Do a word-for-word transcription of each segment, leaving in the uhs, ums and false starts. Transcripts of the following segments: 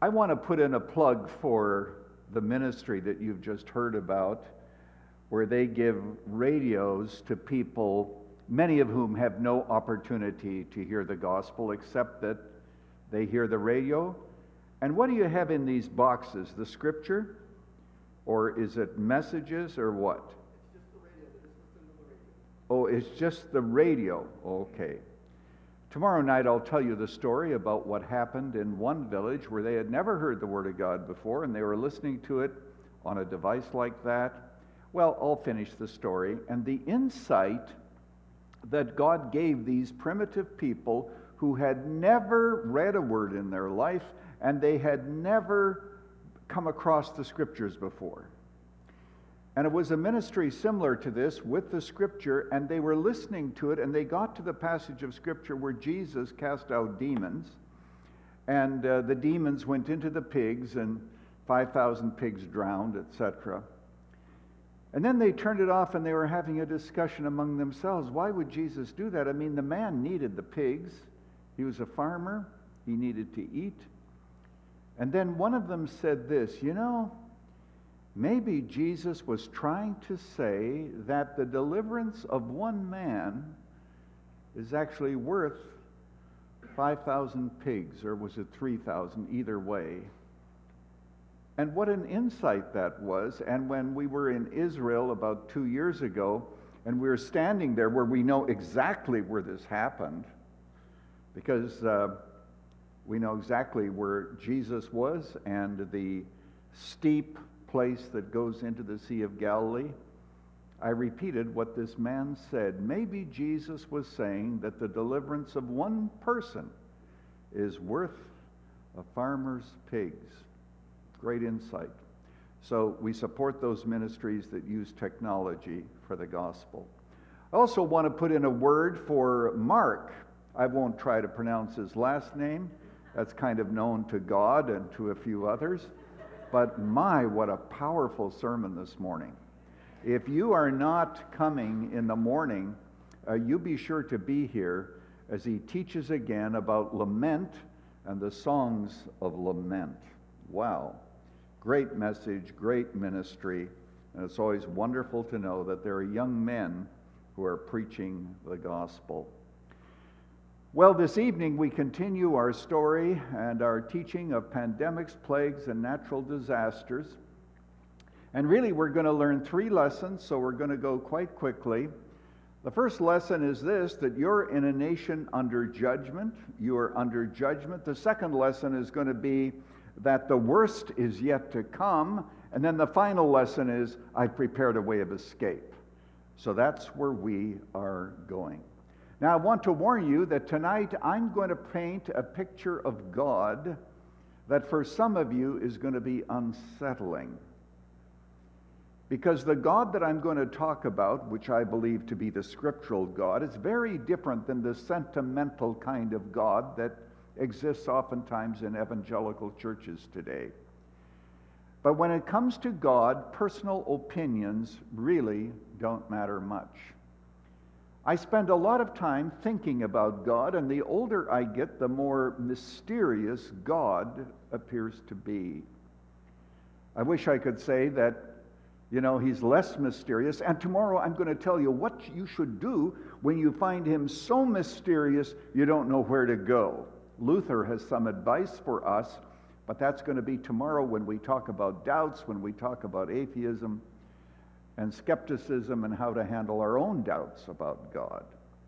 I want to put in a plug for the ministry that you've just heard about, where they give radios to people, many of whom have no opportunity to hear the gospel except that they hear the radio. And what do you have in these boxes? The scripture? Or is it messages or what? Oh, it's just the radio. Okay. Tomorrow night I'll tell you the story about what happened in one village where they had never heard the Word of God before, and they were listening to it on a device like that. Well, I'll finish the story. And the insight that God gave these primitive people who had never read a word in their life, and they had never come across the Scriptures before. And it was a ministry similar to this with the Scripture, and they were listening to it, and they got to the passage of Scripture where Jesus cast out demons, and uh, the demons went into the pigs, and five thousand pigs drowned, et cetera. And then they turned it off, and they were having a discussion among themselves. Why would Jesus do that? I mean, the man needed the pigs. He was a farmer. He needed to eat. And then one of them said this, you know, maybe Jesus was trying to say that the deliverance of one man is actually worth five thousand pigs, or was it three thousand, either way. And what an insight that was. And when we were in Israel about two years ago, and we were standing there where we know exactly where this happened, because uh, we know exactly where Jesus was and the steep place that goes into the Sea of Galilee, I repeated what this man said. Maybe Jesus was saying that the deliverance of one person is worth a farmer's pigs. Great insight. So we support those ministries that use technology for the gospel. I also want to put in a word for Mark. I won't try to pronounce his last name. That's kind of known to God and to a few others. But my, what a powerful sermon this morning. If you are not coming in the morning, uh, you be sure to be here as he teaches again about lament and the songs of lament. Wow. Great message, great ministry. And it's always wonderful to know that there are young men who are preaching the gospel. Well, this evening we continue our story and our teaching of pandemics, plagues, and natural disasters. And really we're going to learn three lessons, so we're going to go quite quickly. The first lesson is this, that you're in a nation under judgment. You are under judgment. The second lesson is going to be that the worst is yet to come. And then the final lesson is, I've prepared a way of escape. So that's where we are going. Now, I want to warn you that tonight I'm going to paint a picture of God that for some of you is going to be unsettling. Because the God that I'm going to talk about, which I believe to be the scriptural God, is very different than the sentimental kind of God that exists oftentimes in evangelical churches today. But when it comes to God, personal opinions really don't matter much. I spend a lot of time thinking about God, and the older I get, the more mysterious God appears to be. I wish I could say that, you know, he's less mysterious, and tomorrow I'm going to tell you what you should do when you find him so mysterious you don't know where to go. Luther has some advice for us, but that's going to be tomorrow when we talk about doubts, when we talk about atheism and skepticism and how to handle our own doubts about God.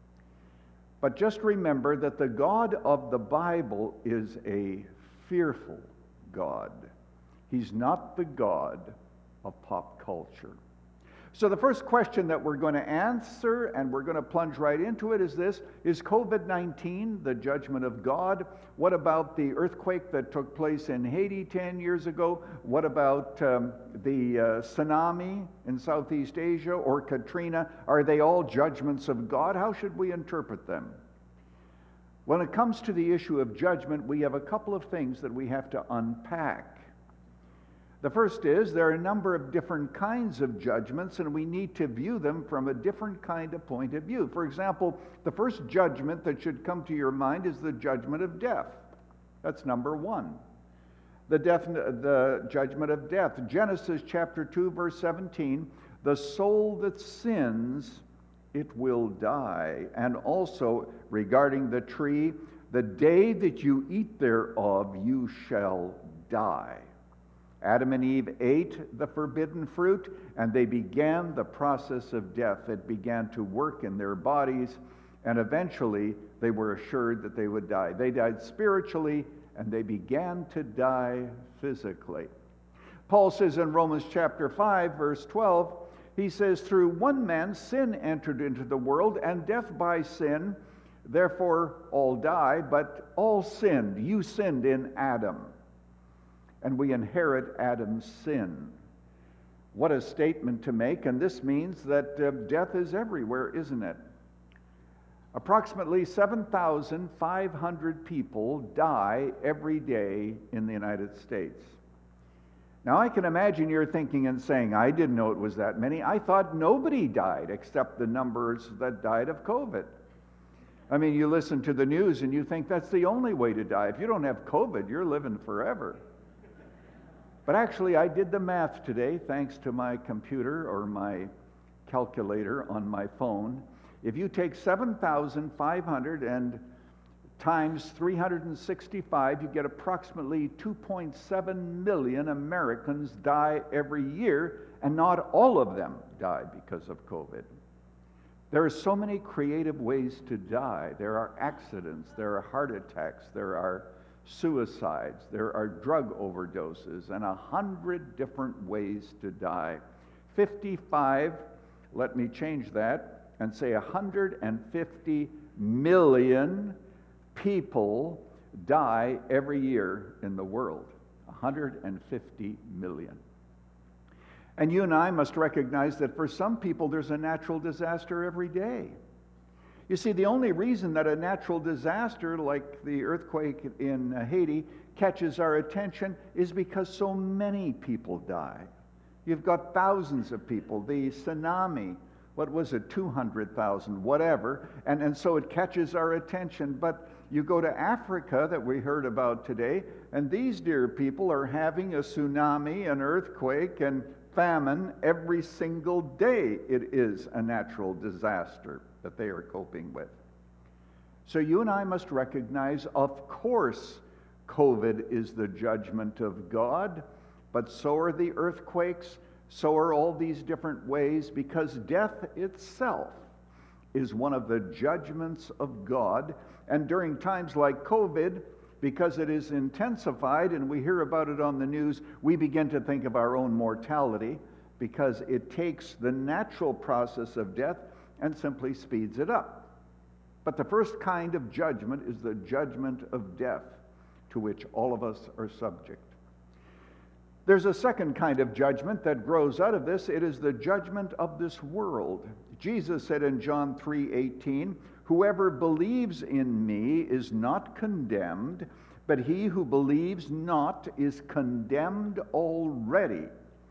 But just remember that the God of the Bible is a fearful God. He's not the God of pop culture. So the first question that we're going to answer, and we're going to plunge right into it, is this: is COVID nineteen the judgment of God? What about the earthquake that took place in Haiti ten years ago? What about um, the uh, tsunami in Southeast Asia or Katrina? Are they all judgments of God? How should we interpret them? When it comes to the issue of judgment, we have a couple of things that we have to unpack. The first is there are a number of different kinds of judgments, and we need to view them from a different kind of point of view. For example, the first judgment that should come to your mind is the judgment of death. That's number one. the, death, the judgment of death. Genesis chapter two, verse seventeen, the soul that sins, it will die. And also regarding the tree, the day that you eat thereof, you shall die. Adam and Eve ate the forbidden fruit, and they began the process of death. It began to work in their bodies, and eventually they were assured that they would die. They died spiritually, and they began to die physically. Paul says in Romans chapter five, verse twelve, he says, through one man sin entered into the world, and death by sin. Therefore all died, but all sinned. You sinned in Adam, and we inherit Adam's sin. What a statement to make, and this means that uh, death is everywhere, isn't it? Approximately seven thousand five hundred people die every day in the United States. Now, I can imagine you're thinking and saying, I didn't know it was that many. I thought nobody died except the numbers that died of COVID. I mean, you listen to the news and you think that's the only way to die. If you don't have COVID, you're living forever. But actually, I did the math today, thanks to my computer or my calculator on my phone. If you take seven thousand five hundred and times three hundred sixty-five, you get approximately two point seven million Americans die every year, and not all of them die because of COVID. There are so many creative ways to die. There are accidents, there are heart attacks, there are suicides, there are drug overdoses, and a hundred different ways to die. fifty-five, let me change that and say one hundred fifty million people die every year in the world. one hundred fifty million. And you and I must recognize that for some people there's a natural disaster every day. You see, the only reason that a natural disaster like the earthquake in Haiti catches our attention is because so many people die. You've got thousands of people. The tsunami, what was it, two hundred thousand, whatever, and, and so it catches our attention. But you go to Africa that we heard about today, and these dear people are having a tsunami, an earthquake, and famine every single day. It is a natural disaster that they are coping with. So you and I must recognize, of course, COVID is the judgment of God, but so are the earthquakes, so are all these different ways, because death itself is one of the judgments of God. And during times like COVID, because it is intensified and we hear about it on the news, we begin to think of our own mortality, because it takes the natural process of death and simply speeds it up. But the first kind of judgment is the judgment of death, to which all of us are subject. There's a second kind of judgment that grows out of this. It is the judgment of this world. Jesus said in John three eighteen, whoever believes in me is not condemned, but he who believes not is condemned already.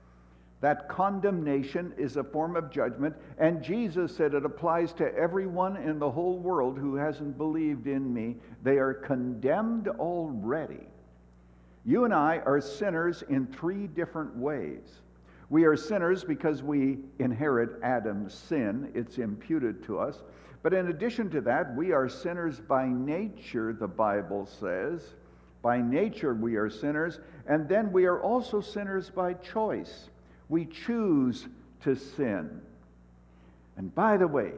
That condemnation is a form of judgment, and Jesus said it applies to everyone in the whole world who hasn't believed in me. They are condemned already. You and I are sinners in three different ways. We are sinners because we inherit Adam's sin. It's imputed to us. But in addition to that, we are sinners by nature, the Bible says. By nature we are sinners, and then we are also sinners by choice. We choose to sin. And by the way,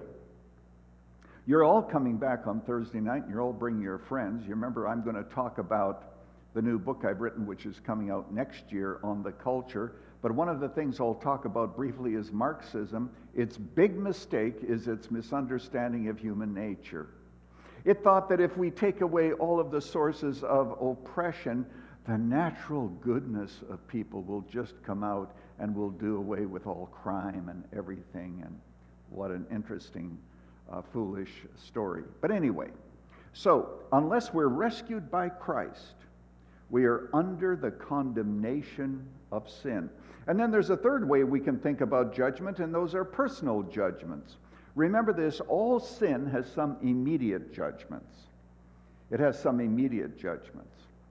you're all coming back on Thursday night, and you're all bringing your friends. You remember I'm going to talk about the new book I've written, which is coming out next year, on the culture. But one of the things I'll talk about briefly is Marxism. Its big mistake is its misunderstanding of human nature. It thought that if we take away all of the sources of oppression, the natural goodness of people will just come out and will do away with all crime and everything. And what an interesting, uh, foolish story. But anyway, so unless we're rescued by Christ, we are under the condemnation of sin. And then there's a third way we can think about judgment, and those are personal judgments. Remember this, all sin has some immediate judgments. It has some immediate judgments.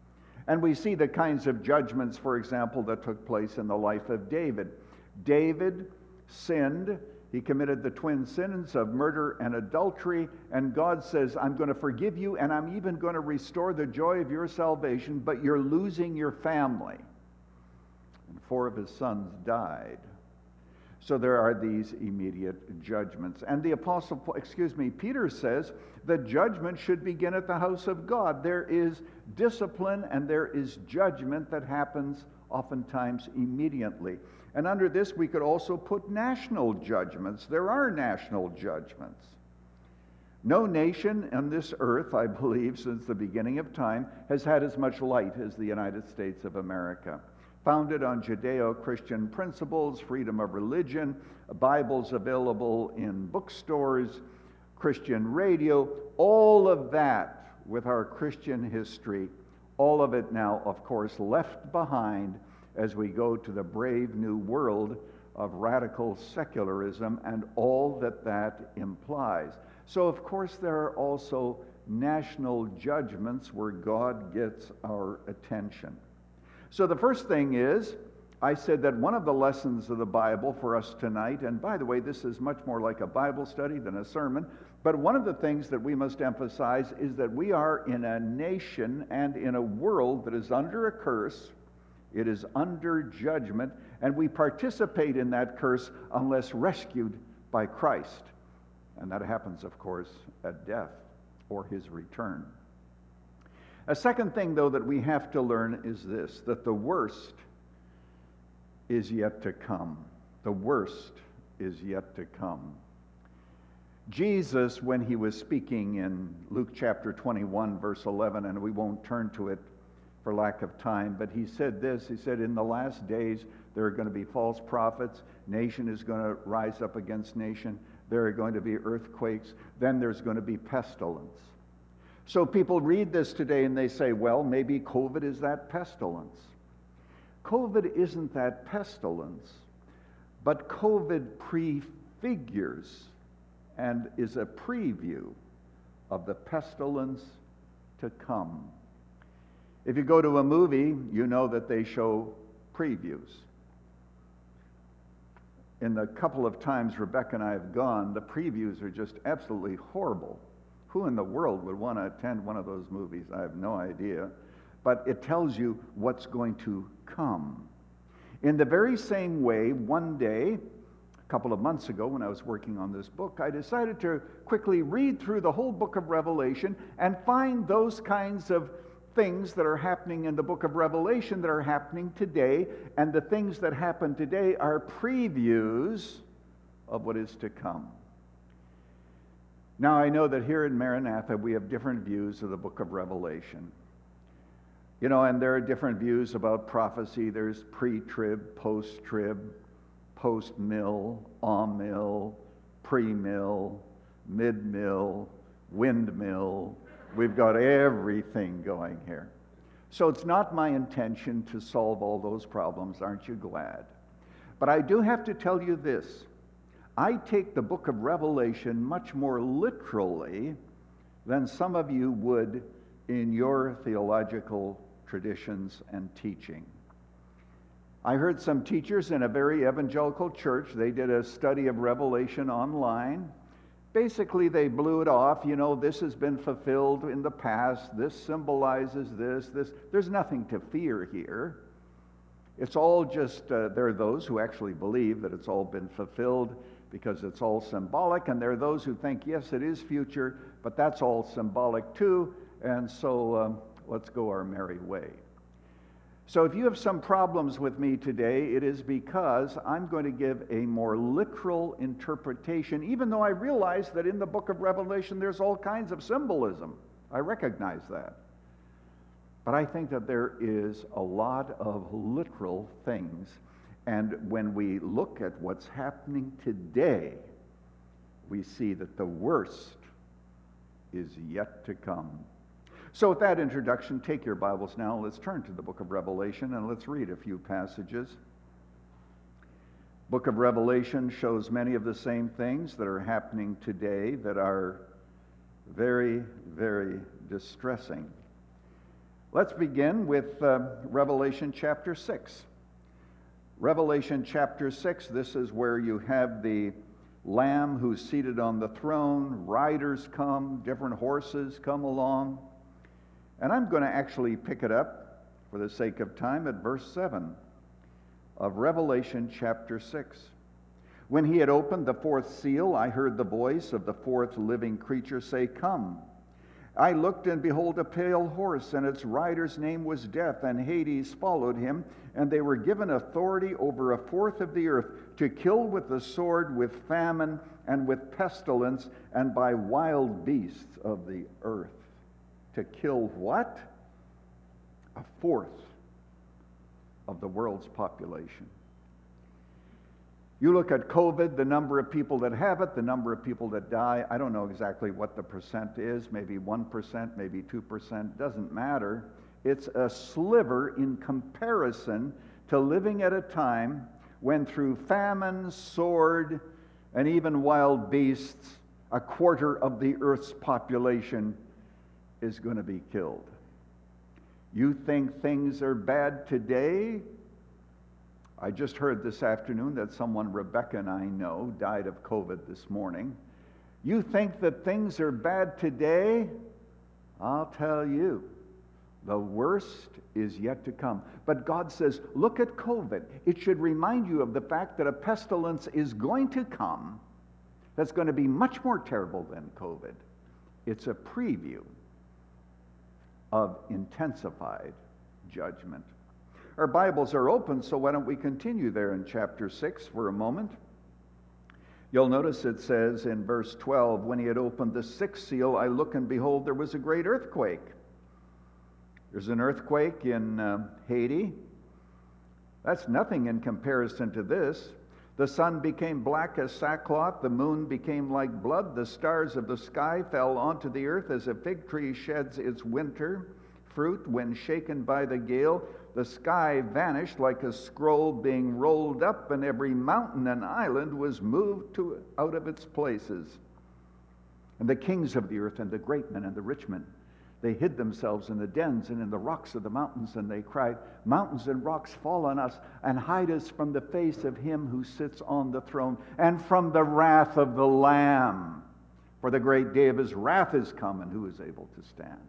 And we see the kinds of judgments, for example, that took place in the life of David. David sinned. He committed the twin sins of murder and adultery, and God says, I'm going to forgive you, and I'm even going to restore the joy of your salvation, but you're losing your family. And four of his sons died. So there are these immediate judgments. And the apostle, excuse me, Peter says that judgment should begin at the house of God. There is discipline and there is judgment that happens oftentimes immediately. And under this, we could also put national judgments. There are national judgments. No nation on this earth, I believe, since the beginning of time, has had as much light as the United States of America. Founded on Judeo-Christian principles, freedom of religion, Bibles available in bookstores, Christian radio, all of that with our Christian history, all of it now, of course, left behind as we go to the brave new world of radical secularism and all that that implies. So, of course, there are also national judgments where God gets our attention. So the first thing is, I said that one of the lessons of the Bible for us tonight, and by the way, this is much more like a Bible study than a sermon, but one of the things that we must emphasize is that we are in a nation and in a world that is under a curse. It is under judgment, and we participate in that curse unless rescued by Christ. And that happens, of course, at death or his return. A second thing, though, that we have to learn is this, that the worst is yet to come. The worst is yet to come. Jesus, when he was speaking in Luke chapter twenty-one, verse eleven, and we won't turn to it for lack of time, but he said this, he said, in the last days there are going to be false prophets, nation is going to rise up against nation, there are going to be earthquakes, then there's going to be pestilence. So people read this today and they say, well, maybe COVID is that pestilence. COVID isn't that pestilence, but COVID prefigures and is a preview of the pestilence to come. If you go to a movie, you know that they show previews. In the couple of times Rebecca and I have gone, the previews are just absolutely horrible. Who in the world would want to attend one of those movies? I have no idea. But it tells you what's going to come. In the very same way, one day, a couple of months ago when I was working on this book, I decided to quickly read through the whole book of Revelation and find those kinds of things that are happening in the book of Revelation that are happening today, and the things that happen today are previews of what is to come. Now, I know that here in Maranatha we have different views of the book of Revelation. You know, and there are different views about prophecy. There's pre-trib, post-trib, post-mill, on-mill, pre-mill, mid-mill, windmill. We've got everything going here. So it's not my intention to solve all those problems, aren't you glad? But I do have to tell you this. I take the book of Revelation much more literally than some of you would in your theological traditions and teaching. I heard some teachers in a very evangelical church, they did a study of Revelation online. Basically, they blew it off. You know, this has been fulfilled in the past. This symbolizes this. This. There's nothing to fear here. It's all just, uh, there are those who actually believe that it's all been fulfilled because it's all symbolic, and there are those who think, yes, it is future, but that's all symbolic too, and so um, let's go our merry way. So if you have some problems with me today, it is because I'm going to give a more literal interpretation, even though I realize that in the book of Revelation there's all kinds of symbolism. I recognize that. But I think that there is a lot of literal things. And when we look at what's happening today, we see that the worst is yet to come. So with that introduction, take your Bibles now. Let's turn to the book of Revelation and let's read a few passages. Book of Revelation shows many of the same things that are happening today that are very, very distressing. Let's begin with uh, Revelation chapter six. Revelation chapter six, this is where you have the Lamb who's seated on the throne, riders come, different horses come along. And I'm going to actually pick it up, for the sake of time, at verse seven of Revelation chapter six. When he had opened the fourth seal, I heard the voice of the fourth living creature say, "Come." I looked, and behold, a pale horse, and its rider's name was Death, and Hades followed him, and they were given authority over a fourth of the earth, to kill with the sword, with famine, and with pestilence, and by wild beasts of the earth. To kill what? A fourth of the world's population. You look at COVID, the number of people that have it, the number of people that die. I don't know exactly what the percent is, maybe one percent, maybe two percent, doesn't matter. It's a sliver in comparison to living at a time when through famine, sword, and even wild beasts, a quarter of the earth's population is going to be killed. You think things are bad today? I just heard this afternoon that someone Rebecca and I know died of COVID this morning. You think that things are bad today? I'll tell you, the worst is yet to come. But God says, look at COVID. It should remind you of the fact that a pestilence is going to come that's going to be much more terrible than COVID. It's a preview of intensified judgment. Our Bibles are open, so why don't we continue there in chapter six for a moment. You'll notice it says in verse twelve, when he had opened the sixth seal, I looked, and behold, there was a great earthquake. There's an earthquake in uh, Haiti. That's nothing in comparison to this. The sun became black as sackcloth, the moon became like blood, the stars of the sky fell onto the earth as a fig tree sheds its winter fruit when shaken by the gale. The sky vanished like a scroll being rolled up, and every mountain and island was moved to, out of its places. And the kings of the earth, and the great men, and the rich men, they hid themselves in the dens and in the rocks of the mountains, and they cried, "Mountains and rocks, fall on us, and hide us from the face of him who sits on the throne, and from the wrath of the Lamb. For the great day of his wrath is come, and who is able to stand?"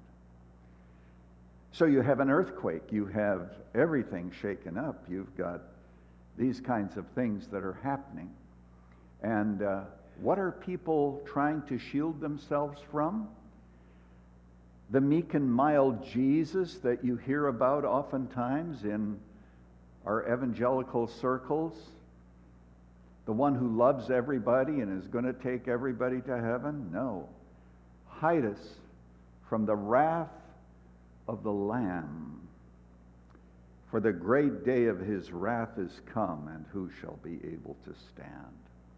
So you have an earthquake, you have everything shaken up, you've got these kinds of things that are happening. And uh, what are people trying to shield themselves from? The meek and mild Jesus that you hear about oftentimes in our evangelical circles, the one who loves everybody and is going to take everybody to heaven? No. Hide us from the wrath of the Lamb. For the great day of his wrath is come, and who shall be able to stand?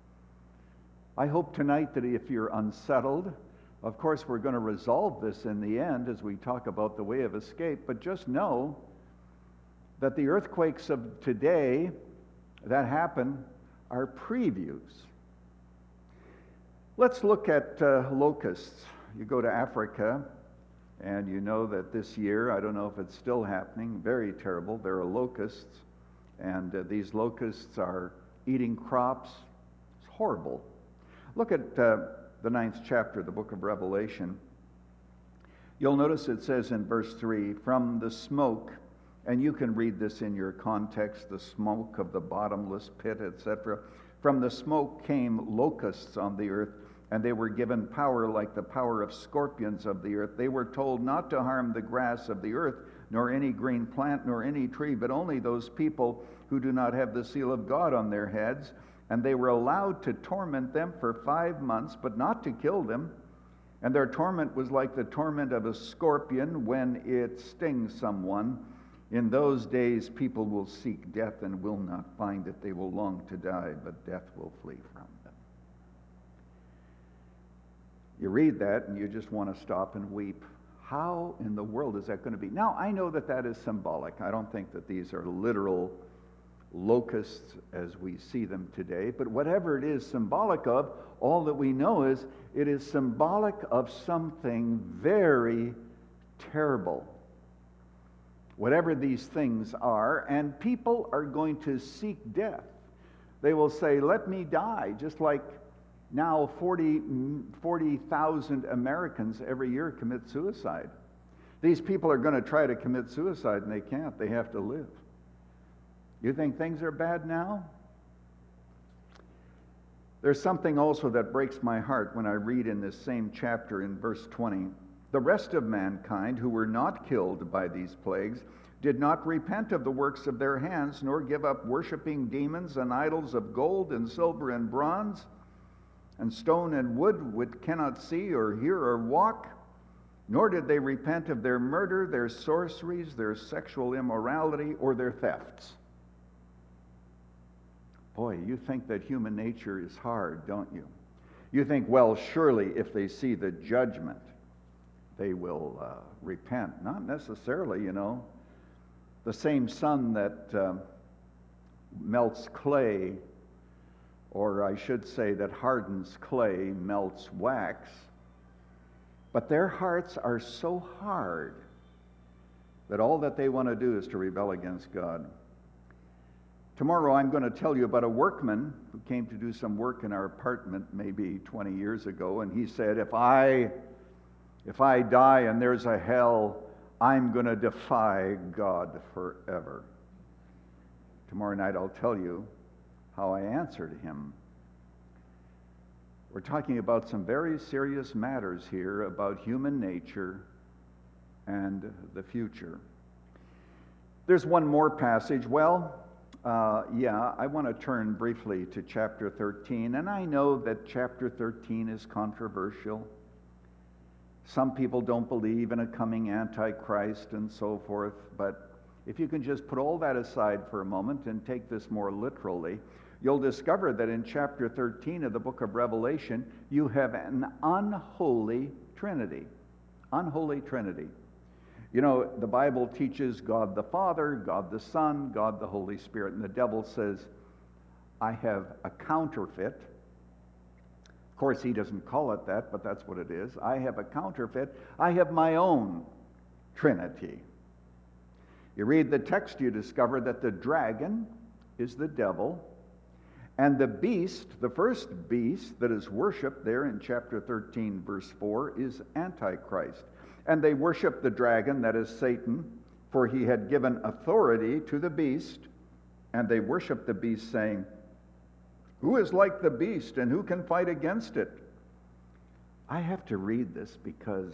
I hope tonight that if you're unsettled, of course we're going to resolve this in the end as we talk about the way of escape, but just know that the earthquakes of today that happen are previews. Let's look at uh, locusts. You go to Africa, and you know that this year, I don't know if it's still happening, very terrible. There are locusts, and uh, these locusts are eating crops. It's horrible. Look at uh, the ninth chapter of the book of Revelation. You'll notice it says in verse three, from the smoke, and you can read this in your context, the smoke of the bottomless pit, et cetera. From the smoke came locusts on the earth, and they were given power like the power of scorpions of the earth. They were told not to harm the grass of the earth, nor any green plant, nor any tree, but only those people who do not have the seal of God on their heads. And they were allowed to torment them for five months, but not to kill them. And their torment was like the torment of a scorpion when it stings someone. In those days, people will seek death and will not find it. They will long to die, but death will flee from them. You read that and you just want to stop and weep. How in the world is that going to be? Now, I know that that is symbolic. I don't think that these are literal locusts as we see them today, but whatever it is symbolic of, all that we know is it is symbolic of something very terrible. whatever these things are, and people are going to seek death. They will say, let me die, just like now forty thousand Americans every year commit suicide. These people are going to try to commit suicide, and they can't. They have to live. You think things are bad now? There's something also that breaks my heart when I read in this same chapter in verse twenty. The rest of mankind who were not killed by these plagues did not repent of the works of their hands, nor give up worshiping demons and idols of gold and silver and bronze and stone and wood, which cannot see or hear or walk, nor did they repent of their murder, their sorceries, their sexual immorality, or their thefts. Boy, you think that human nature is hard, don't you? You think, well, surely if they see the judgment, they will uh, repent. Not necessarily, you know. The same sun that uh, melts clay, or I should say that hardens clay, melts wax. But their hearts are so hard that all that they want to do is to rebel against God. Tomorrow I'm going to tell you about a workman who came to do some work in our apartment maybe twenty years ago, and he said, if I, if I die and there's a hell, I'm going to defy God forever. Tomorrow night I'll tell you how I answered him. We're talking about some very serious matters here about human nature and the future. There's one more passage. Well, uh, yeah, I want to turn briefly to chapter thirteen, and I know that chapter thirteen is controversial. Some people don't believe in a coming Antichrist and so forth, but if you can just put all that aside for a moment and take this more literally, you'll discover that in chapter thirteen of the book of Revelation, you have an unholy Trinity. Unholy Trinity. You know, the Bible teaches God the Father, God the Son, God the Holy Spirit, and the devil says, I have a counterfeit. Of course, he doesn't call it that, but that's what it is. I have a counterfeit. I have my own Trinity. You read the text, you discover that the dragon is the devil, and the beast, the first beast that is worshipped there in chapter thirteen, verse four, is Antichrist. And they worship the dragon, that is Satan, for he had given authority to the beast, and they worship the beast, saying, who is like the beast, and who can fight against it? I have to read this because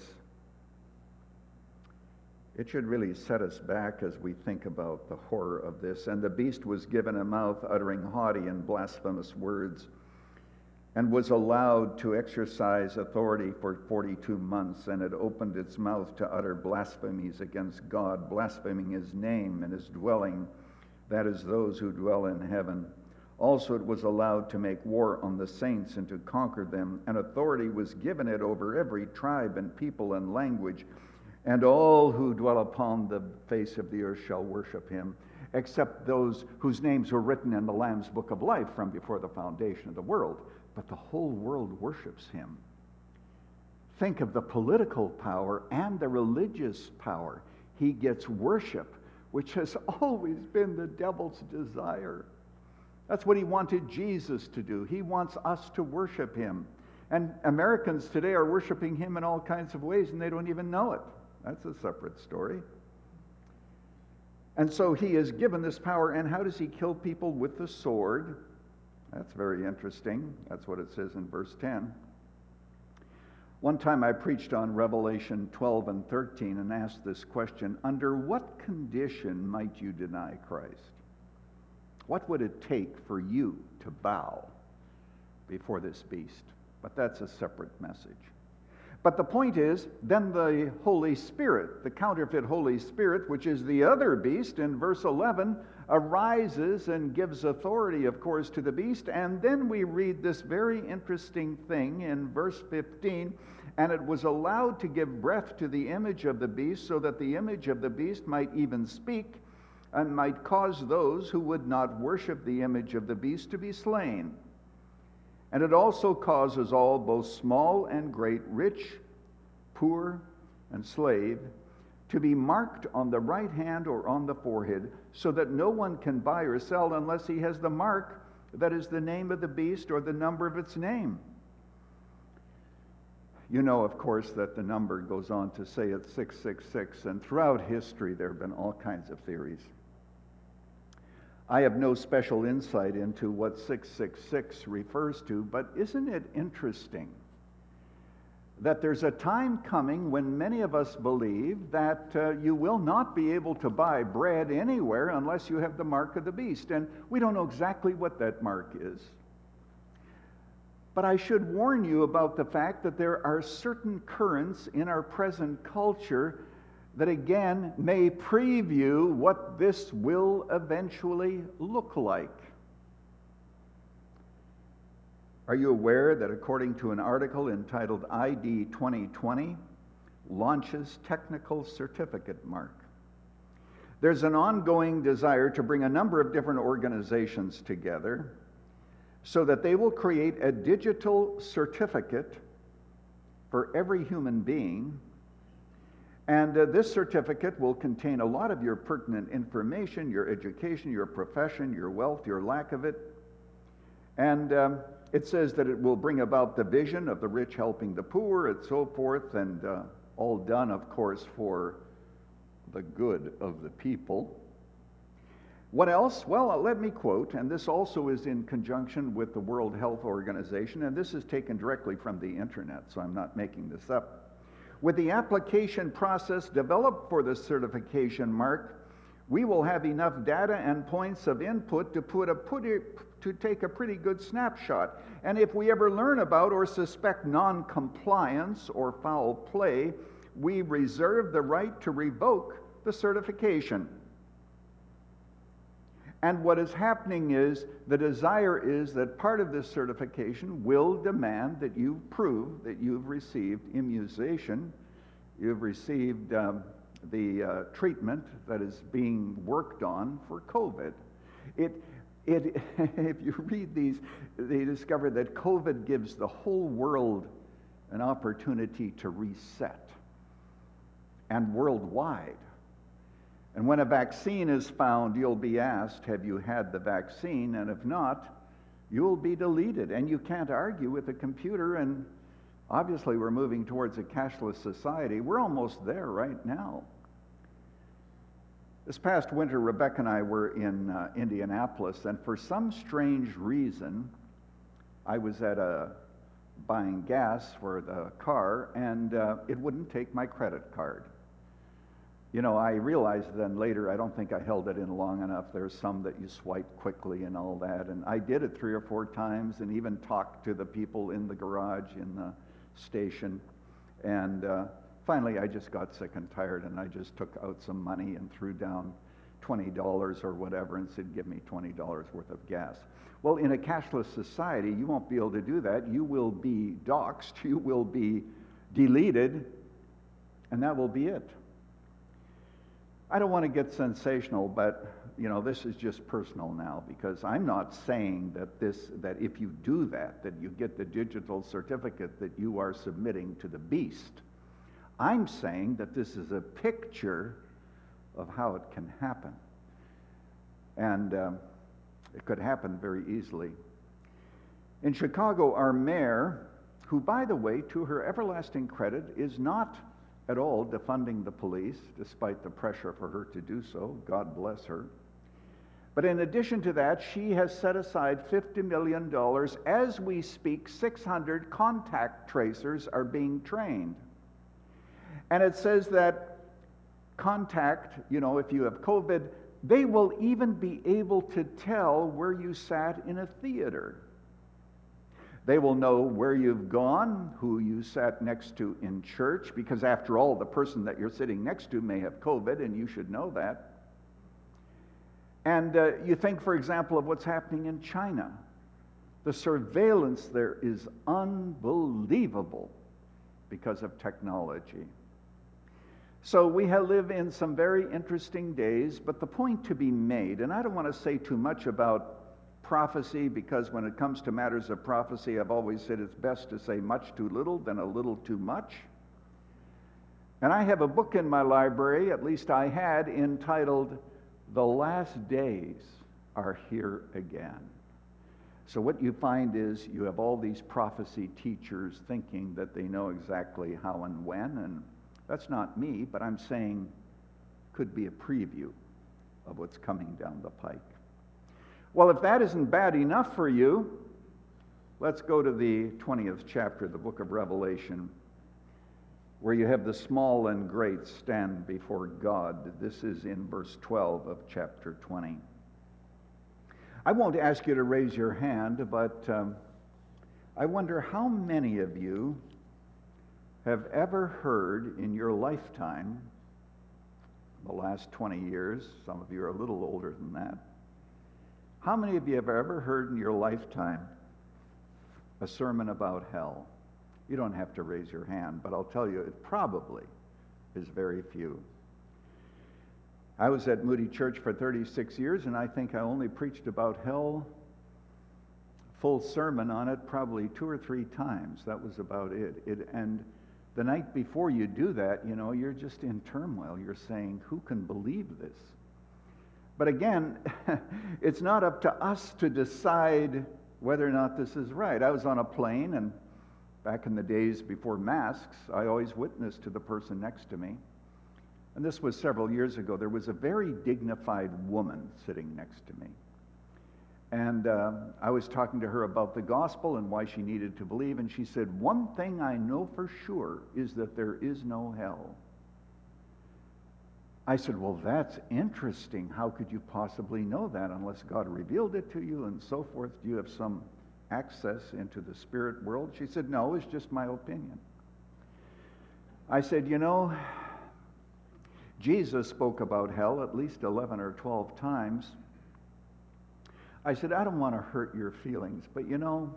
it should really set us back as we think about the horror of this. And the beast was given a mouth uttering haughty and blasphemous words, and was allowed to exercise authority for forty-two months, and it opened its mouth to utter blasphemies against God, blaspheming his name and his dwelling, that is, those who dwell in heaven. Also it was allowed to make war on the saints and to conquer them, and authority was given it over every tribe and people and language, and all who dwell upon the face of the earth shall worship him, except those whose names were written in the Lamb's book of life from before the foundation of the world. But the whole world worships him. Think of the political power and the religious power. He gets worship, which has always been the devil's desire. That's what he wanted Jesus to do. He wants us to worship him. And Americans today are worshiping him in all kinds of ways, and they don't even know it. That's a separate story. And so he is given this power. And how does he kill people? With the sword. That's very interesting. That's what it says in verse ten. One time I preached on Revelation twelve and thirteen and asked this question, under what condition might you deny Christ? What would it take for you to bow before this beast? But that's a separate message. But the point is, then the Holy Spirit, the counterfeit Holy Spirit, which is the other beast in verse eleven, arises and gives authority, of course, to the beast. And then we read this very interesting thing in verse fifteen, and it was allowed to give breath to the image of the beast, so that the image of the beast might even speak, and might cause those who would not worship the image of the beast to be slain. And it also causes all, both small and great, rich, poor, and slave, to be marked on the right hand or on the forehead, so that no one can buy or sell unless he has the mark that is the name of the beast or the number of its name. You know, of course, that the number goes on to say it's six six six, and throughout history there have been all kinds of theories. I have no special insight into what six six six refers to, but isn't it interesting that there's a time coming when many of us believe that uh, you will not be able to buy bread anywhere unless you have the mark of the beast, and we don't know exactly what that mark is. But I should warn you about the fact that there are certain currents in our present culture that again may preview what this will eventually look like. Are you aware that according to an article entitled I D twenty twenty, launches technical certificate mark? There's an ongoing desire to bring a number of different organizations together so that they will create a digital certificate for every human being. And uh, this certificate will contain a lot of your pertinent information, your education, your profession, your wealth, your lack of it. And um, it says that it will bring about the vision of the rich helping the poor and so forth, and uh, all done, of course, for the good of the people. What else? Well, uh, let me quote, and this also is in conjunction with the World Health Organization, and this is taken directly from the internet, so I'm not making this up. With the application process developed for the certification mark, we will have enough data and points of input to put a pretty, to take a pretty good snapshot. And if we ever learn about or suspect non-compliance or foul play, we reserve the right to revoke the certification. And what is happening is, the desire is that part of this certification will demand that you prove that you've received immunization, you've received um, the uh, treatment that is being worked on for COVID. It, it, if you read these, they discover that COVID gives the whole world an opportunity to reset, and worldwide. And when a vaccine is found, you'll be asked, have you had the vaccine? And if not, you'll be deleted. And you can't argue with a computer, and obviously we're moving towards a cashless society. We're almost there right now. This past winter, Rebecca and I were in uh, Indianapolis, and for some strange reason, I was at a buying gas for the car, and uh, it wouldn't take my credit card. You know, I realized then later, I don't think I held it in long enough. There's some that you swipe quickly and all that. And I did it three or four times and even talked to the people in the garage in the station. And uh, finally, I just got sick and tired, and I just took out some money and threw down twenty dollars or whatever and said, give me twenty dollars worth of gas. Well, in a cashless society, you won't be able to do that. You will be doxxed, you will be deleted, and that will be it. I don't want to get sensational, but you know, this is just personal now, because I'm not saying that this that if you do that, that you get the digital certificate that you are submitting to the beast. I'm saying that this is a picture of how it can happen. And um, it could happen very easily. In Chicago, our mayor, who, by the way, to her everlasting credit, is not at all defunding the police, despite the pressure for her to do so. God bless her. But in addition to that, she has set aside fifty million dollars. As we speak, six hundred contact tracers are being trained. And it says that contact, you know, if you have COVID, they will even be able to tell where you sat in a theater. They will know where you've gone, who you sat next to in church, because after all, the person that you're sitting next to may have COVID, and you should know that. And uh, you think, for example, of what's happening in China. The surveillance there is unbelievable because of technology. So we have live in some very interesting days, but the point to be made, and I don't want to say too much about prophecy, because when it comes to matters of prophecy, I've always said it's best to say much too little than a little too much. And I have a book in my library, at least I had, entitled The Last Days Are Here Again. So what you find is you have all these prophecy teachers thinking that they know exactly how and when, and that's not me, but I'm saying could be a preview of what's coming down the pike. Well, if that isn't bad enough for you, let's go to the twentieth chapter of the book of Revelation, where you have the small and great stand before God. This is in verse twelve of chapter twenty. I won't ask you to raise your hand, but um, I wonder how many of you have ever heard in your lifetime, the last twenty years, some of you are a little older than that, how many of you have ever heard in your lifetime a sermon about hell? You don't have to raise your hand, but I'll tell you, it probably is very few. I was at Moody Church for thirty-six years, and I think I only preached about hell, full sermon on it, probably two or three times. That was about it. it. And the night before you do that, you know, you're just in turmoil. You're saying, who can believe this? But again, it's not up to us to decide whether or not this is right. I was on a plane, and back in the days before masks, I always witnessed to the person next to me. And this was several years ago. There was a very dignified woman sitting next to me. And uh, I was talking to her about the gospel and why she needed to believe. And she said, one thing I know for sure is that there is no hell. I said, well, that's interesting. How could you possibly know that unless God revealed it to you and so forth? Do you have some access into the spirit world? She said, no, it's just my opinion. I said, you know, Jesus spoke about hell at least eleven or twelve times. I said, I don't want to hurt your feelings, but you know,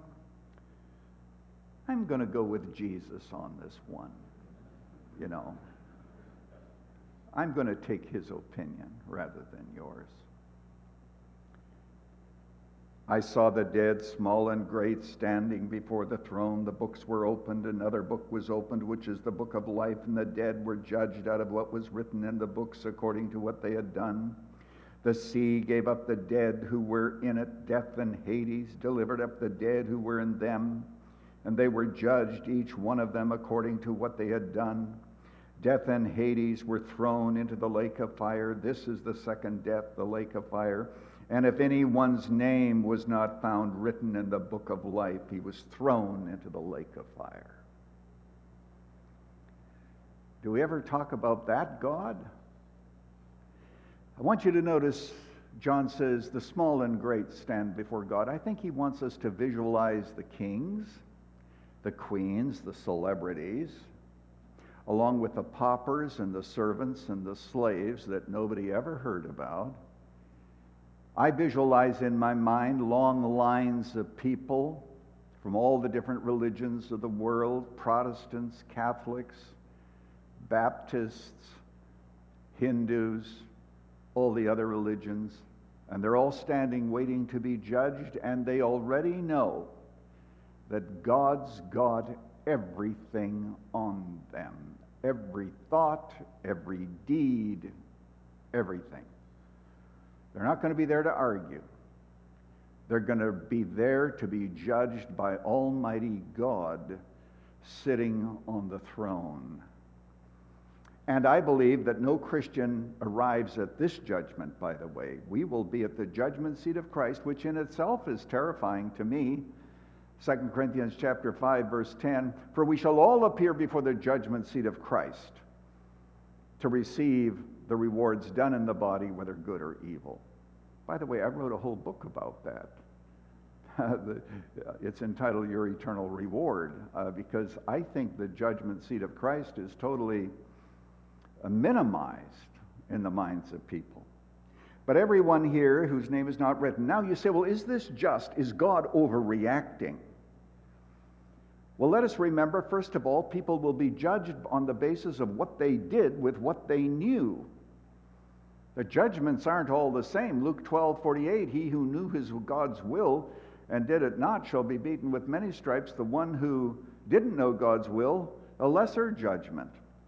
I'm going to go with Jesus on this one. You know, I'm going to take his opinion rather than yours. I saw the dead, small and great, standing before the throne. The books were opened. Another book was opened, which is the book of life, and the dead were judged out of what was written in the books according to what they had done. The sea gave up the dead who were in it. Death and Hades delivered up the dead who were in them, and they were judged, each one of them according to what they had done. Death and Hades were thrown into the lake of fire. This is the second death, the lake of fire. And if anyone's name was not found written in the book of life, he was thrown into the lake of fire. Do we ever talk about that God? I want you to notice, John says, the small and great stand before God. I think he wants us to visualize the kings, the queens, the celebrities, along with the paupers and the servants and the slaves that nobody ever heard about. I visualize in my mind long lines of people from all the different religions of the world, Protestants, Catholics, Baptists, Hindus, all the other religions, and they're all standing waiting to be judged, and they already know that God's got everything on them. Every thought, every deed, everything. They're not going to be there to argue. They're going to be there to be judged by Almighty God sitting on the throne. And I believe that no Christian arrives at this judgment, by the way. We will be at the judgment seat of Christ, which in itself is terrifying to me. Second Corinthians chapter five, verse ten, for we shall all appear before the judgment seat of Christ to receive the rewards done in the body, whether good or evil. By the way, I wrote a whole book about that. the, it's entitled Your Eternal Reward, uh, because I think the judgment seat of Christ is totally uh, minimized in the minds of people. But everyone here whose name is not written. Now you say, well, is this just? Is God overreacting? Well, let us remember, first of all, people will be judged on the basis of what they did with what they knew. The judgments aren't all the same. Luke twelve forty-eight, he who knew his God's will and did it not shall be beaten with many stripes. The one who didn't know God's will, a lesser judgment.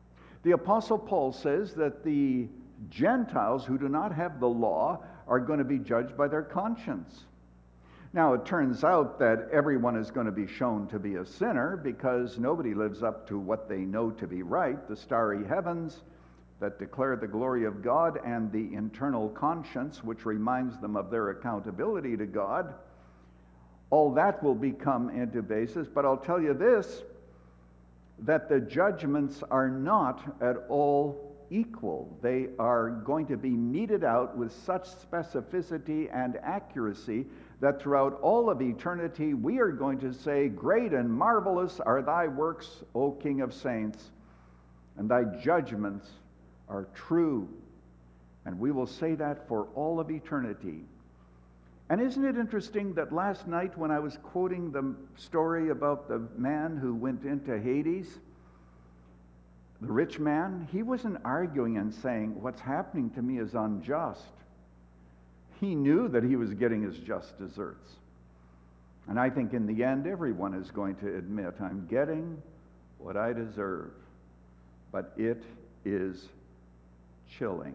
The Apostle Paul says that the Gentiles who do not have the law are going to be judged by their conscience. Now, it turns out that everyone is going to be shown to be a sinner because nobody lives up to what they know to be right. The starry heavens that declare the glory of God and the internal conscience, which reminds them of their accountability to God, all that will become into basis. But I'll tell you this, that the judgments are not at all equal. They are going to be meted out with such specificity and accuracy that throughout all of eternity we are going to say, "Great and marvelous are thy works, O King of saints, and thy judgments are true." And we will say that for all of eternity. And isn't it interesting that last night when I was quoting the story about the man who went into Hades, the rich man, he wasn't arguing and saying, "What's happening to me is unjust." He knew that he was getting his just deserts. And I think in the end, everyone is going to admit, "I'm getting what I deserve." But it is chilling.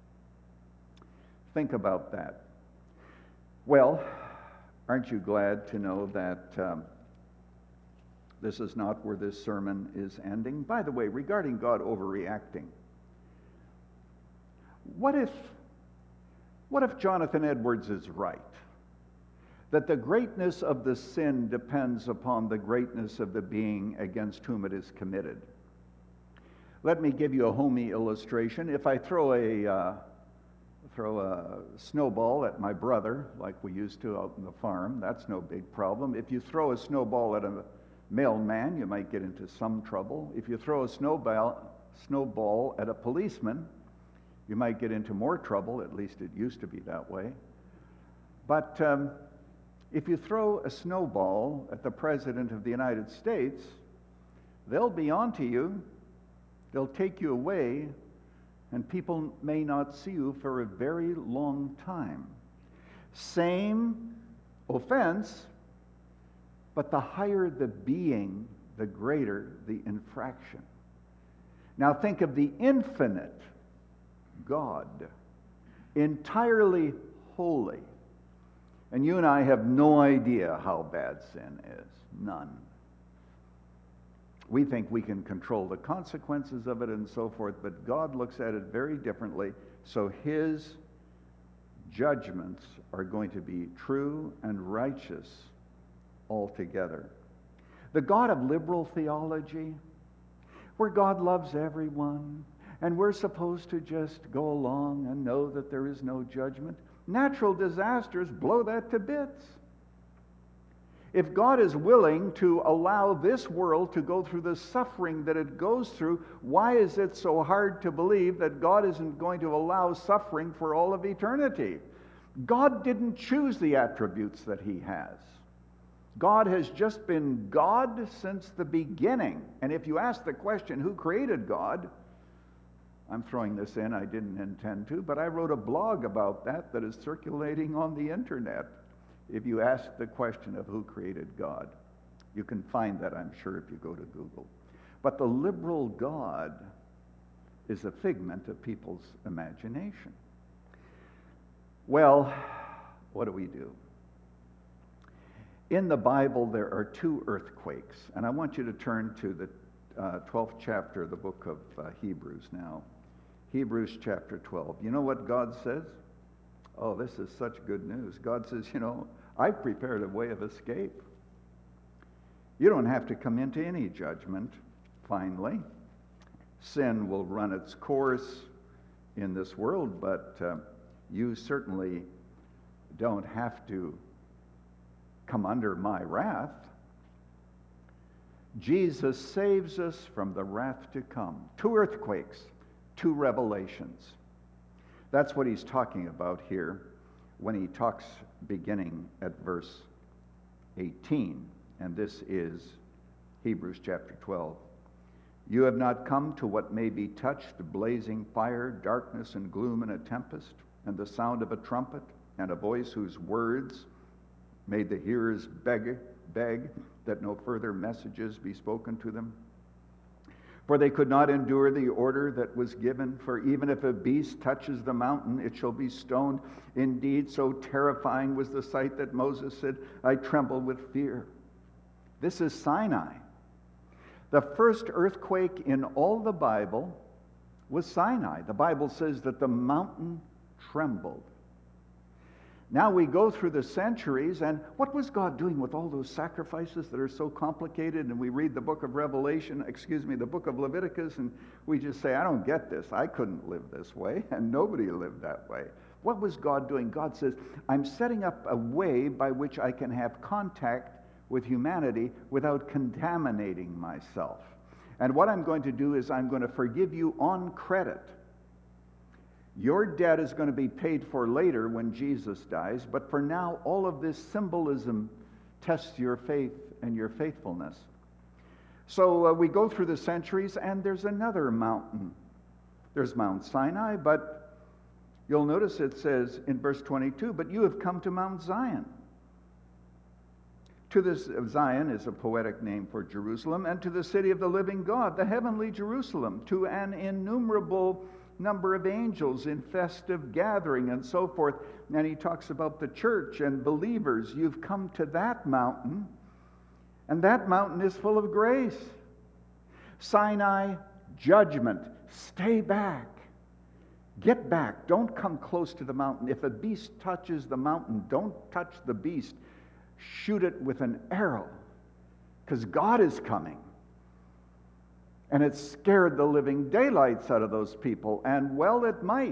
Think about that. Well, aren't you glad to know that um, this is not where this sermon is ending? By the way, regarding God overreacting, what if, what if Jonathan Edwards is right? That the greatness of the sin depends upon the greatness of the being against whom it is committed. Let me give you a homey illustration. If I throw a uh, throw a snowball at my brother, like we used to out on the farm, that's no big problem. If you throw a snowball at a mailman, you might get into some trouble. If you throw a snowball snowball at a policeman, you might get into more trouble. At least it used to be that way. But um, if you throw a snowball at the President of the United States, they'll be onto you. They'll take you away, and people may not see you for a very long time. Same offense, but the higher the being, the greater the infraction. Now think of the infinite God, entirely holy. And you and I have no idea how bad sin is. None. We think we can control the consequences of it and so forth, but God looks at it very differently. So his judgments are going to be true and righteous altogether. The God of liberal theology, where God loves everyone, and we're supposed to just go along and know that there is no judgment. Natural disasters blow that to bits. If God is willing to allow this world to go through the suffering that it goes through, why is it so hard to believe that God isn't going to allow suffering for all of eternity? God didn't choose the attributes that he has. God has just been God since the beginning. And if you ask the question, who created God? I'm throwing this in, I didn't intend to, but I wrote a blog about that that is circulating on the internet. If you ask the question of who created God, you can find that, I'm sure, if you go to Google. But the liberal God is a figment of people's imagination. Well, what do we do? In the Bible, there are two earthquakes, and I want you to turn to the uh, twelfth chapter of the book of uh, Hebrews now. Hebrews chapter twelve. You know what God says? Oh, this is such good news. God says, you know, I've prepared a way of escape. You don't have to come into any judgment, finally. Sin will run its course in this world, but uh, you certainly don't have to come under my wrath. Jesus saves us from the wrath to come. Two earthquakes, two revelations. That's what he's talking about here when he talks beginning at verse eighteen. And this is Hebrews chapter twelve. You have not come to what may be touched, blazing fire, darkness and gloom and a tempest, and the sound of a trumpet, and a voice whose words made the hearers beg, beg that no further messages be spoken to them. For they could not endure the order that was given, for even if a beast touches the mountain, it shall be stoned. Indeed, so terrifying was the sight that Moses said, I trembled with fear. This is Sinai. The first earthquake in all the Bible was Sinai. The Bible says that the mountain trembled. Now we go through the centuries, and what was God doing with all those sacrifices that are so complicated? And we read the book of Revelation, excuse me, the book of Leviticus, and we just say, I don't get this. I couldn't live this way, and nobody lived that way. What was God doing? God says, I'm setting up a way by which I can have contact with humanity without contaminating myself. And what I'm going to do is I'm going to forgive you on credit. Your debt is going to be paid for later when Jesus dies, but for now, all of this symbolism tests your faith and your faithfulness. So uh, we go through the centuries, and there's another mountain. There's Mount Sinai, but you'll notice it says in verse twenty-two, but you have come to Mount Zion. To this, Zion is a poetic name for Jerusalem, and to the city of the living God, the heavenly Jerusalem, to an innumerable number of angels in festive gathering and so forth. And he talks about the church and believers. You've come to that mountain, and that mountain is full of grace. Sinai, judgment. Stay back. Get back. Don't come close to the mountain. If a beast touches the mountain, don't touch the beast. Shoot it with an arrow, because God is coming. And it scared the living daylights out of those people, and well it might.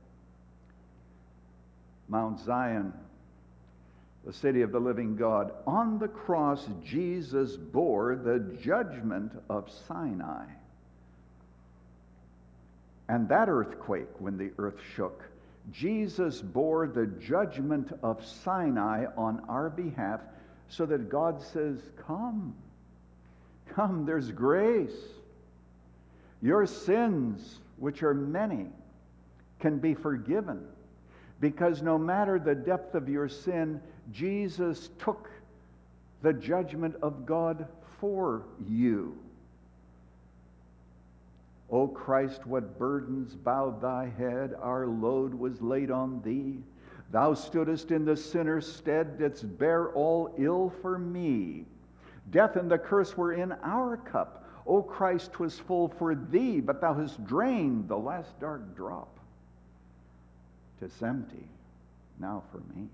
Mount Zion, the city of the living God. On the cross, Jesus bore the judgment of Sinai. And that earthquake, when the earth shook, Jesus bore the judgment of Sinai on our behalf, so that God says, come, come, there's grace. Your sins, which are many, can be forgiven, because no matter the depth of your sin, Jesus took the judgment of God for you. O Christ, what burdens bowed thy head, our load was laid on thee. Thou stoodest in the sinner's stead, didst bear all ill for me. Death and the curse were in our cup. O Christ, 'twas full for thee, but thou hast drained the last dark drop. 'Tis empty now for me.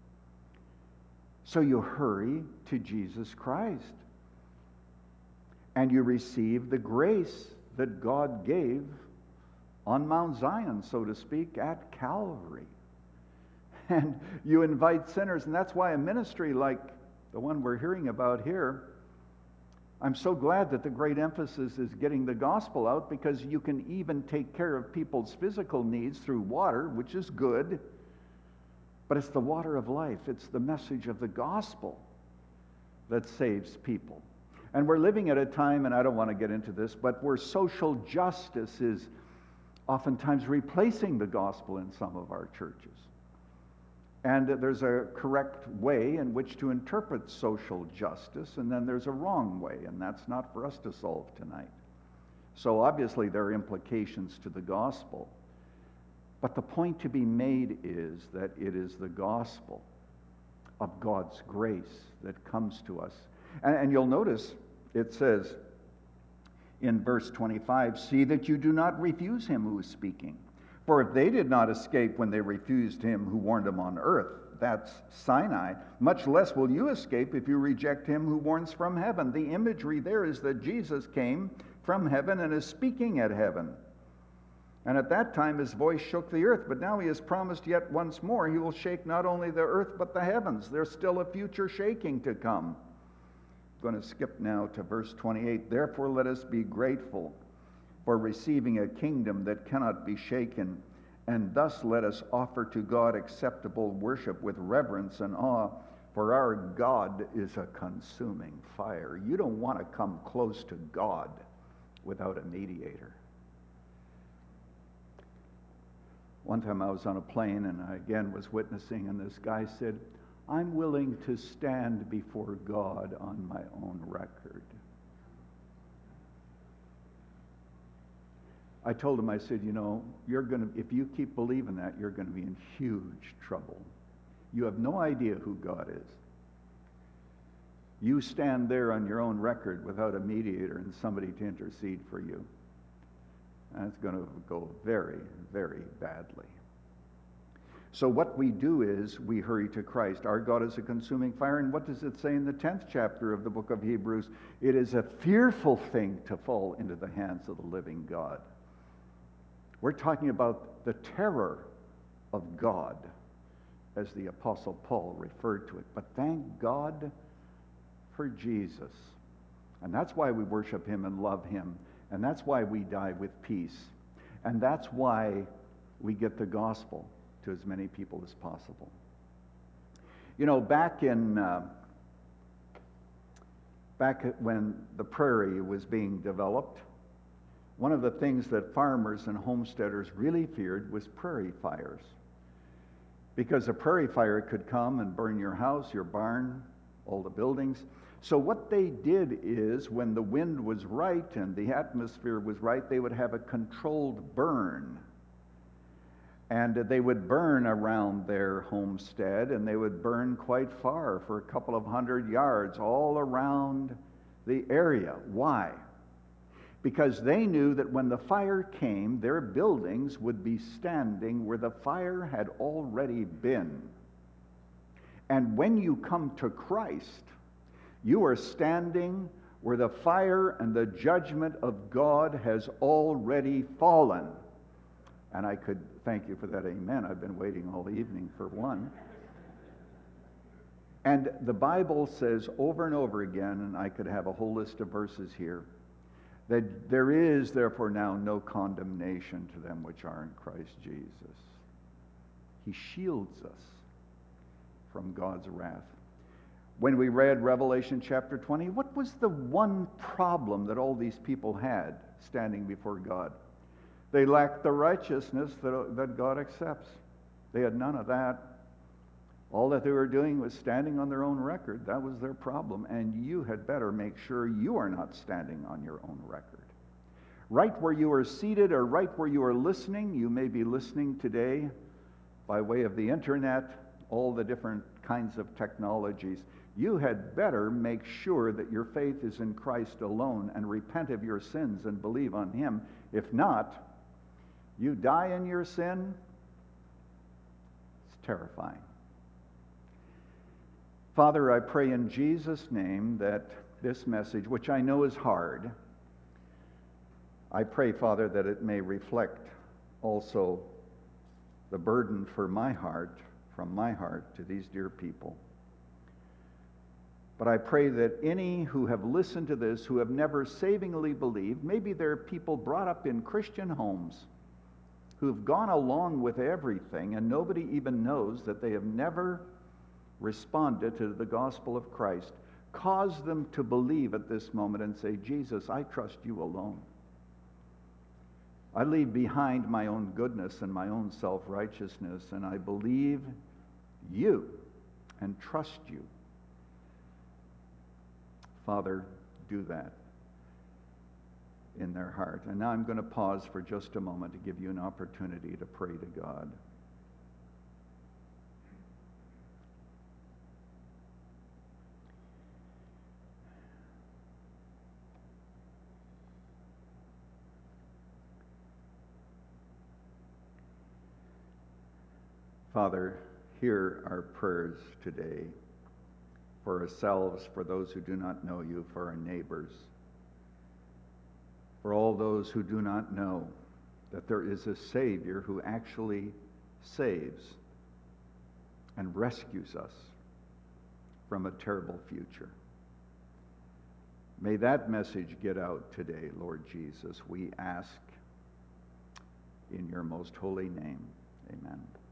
So you hurry to Jesus Christ, and you receive the grace that God gave on Mount Zion, so to speak, at Calvary. And you invite sinners, and that's why a ministry like the one we're hearing about here, I'm so glad that the great emphasis is getting the gospel out, because you can even take care of people's physical needs through water, which is good, but it's the water of life. It's the message of the gospel that saves people. And we're living at a time, and I don't want to get into this, but where social justice is oftentimes replacing the gospel in some of our churches. And there's a correct way in which to interpret social justice, and then there's a wrong way, and that's not for us to solve tonight. So obviously there are implications to the gospel. But the point to be made is that it is the gospel of God's grace that comes to us. And, and you'll notice it says in verse twenty-five, see that you do not refuse him who is speaking. For if they did not escape when they refused him who warned them on earth, that's Sinai, much less will you escape if you reject him who warns from heaven. The imagery there is that Jesus came from heaven and is speaking at heaven. And at that time his voice shook the earth, but now he has promised yet once more he will shake not only the earth but the heavens. There's still a future shaking to come. I'm going to skip now to verse twenty-eight. Therefore let us be grateful for receiving a kingdom that cannot be shaken, and thus let us offer to God acceptable worship with reverence and awe, for our God is a consuming fire. You don't want to come close to God without a mediator. One time I was on a plane, and I again was witnessing, and this guy said, I'm willing to stand before God on my own record. I told him, I said, you know, you're going to, if you keep believing that, you're going to be in huge trouble. You have no idea who God is. You stand there on your own record without a mediator and somebody to intercede for you. That's going to go very, very badly. So what we do is we hurry to Christ. Our God is a consuming fire. And what does it say in the tenth chapter of the book of Hebrews? It is a fearful thing to fall into the hands of the living God. We're talking about the terror of God, as the Apostle Paul referred to it. But thank God for Jesus. And that's why we worship him and love him. And that's why we die with peace. And that's why we get the gospel to as many people as possible. You know, back in uh, back when the prairie was being developed, one of the things that farmers and homesteaders really feared was prairie fires. Because a prairie fire could come and burn your house, your barn, all the buildings. So what they did is, when the wind was right and the atmosphere was right, they would have a controlled burn. And they would burn around their homestead, and they would burn quite far, for a couple of hundred yards, all around the area. Why? Because they knew that when the fire came, their buildings would be standing where the fire had already been. And when you come to Christ, you are standing where the fire and the judgment of God has already fallen. And I could thank you for that amen. I've been waiting all evening for one. And the Bible says over and over again, and I could have a whole list of verses here, that there is therefore now no condemnation to them which are in Christ Jesus. He shields us from God's wrath. When we read Revelation chapter twenty, what was the one problem that all these people had standing before God? They lacked the righteousness that, that God accepts. They had none of that. All that they were doing was standing on their own record. That was their problem. And you had better make sure you are not standing on your own record. Right where you are seated or right where you are listening, you may be listening today by way of the internet, all the different kinds of technologies. You had better make sure that your faith is in Christ alone and repent of your sins and believe on him. If not, you die in your sin. It's terrifying. Father, I pray in Jesus' name that this message, which I know is hard, I pray, Father, that it may reflect also the burden for my heart, from my heart to these dear people. But I pray that any who have listened to this, who have never savingly believed, maybe there are people brought up in Christian homes who've gone along with everything, and nobody even knows that they have never responded to the gospel of Christ. Cause them to believe at this moment and say, Jesus, I trust you alone. I leave behind my own goodness and my own self-righteousness, and I believe you and trust you. Father, do that in their heart. And now I'm going to pause for just a moment to give you an opportunity to pray to God. Father, hear our prayers today for ourselves, for those who do not know you, for our neighbors, for all those who do not know that there is a Savior who actually saves and rescues us from a terrible future. May that message get out today, Lord Jesus, we ask in your most holy name. Amen.